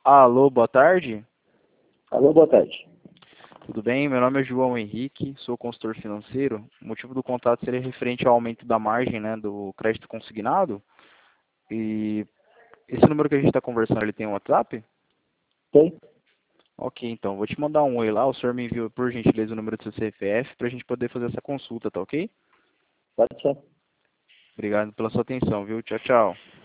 Alô, boa tarde. Alô, boa tarde. Tudo bem? Meu nome é João Henrique, sou consultor financeiro. O motivo do contato seria referente ao aumento da margem, né, do crédito consignado. E esse número que a gente está conversando, ele tem um WhatsApp? Tem? Ok, então, vou te mandar um oi lá. O senhor me enviou, por gentileza, o número do seu CPF para a gente poder fazer essa consulta, tá ok? Pode ser. Obrigado pela sua atenção, viu? Tchau, tchau.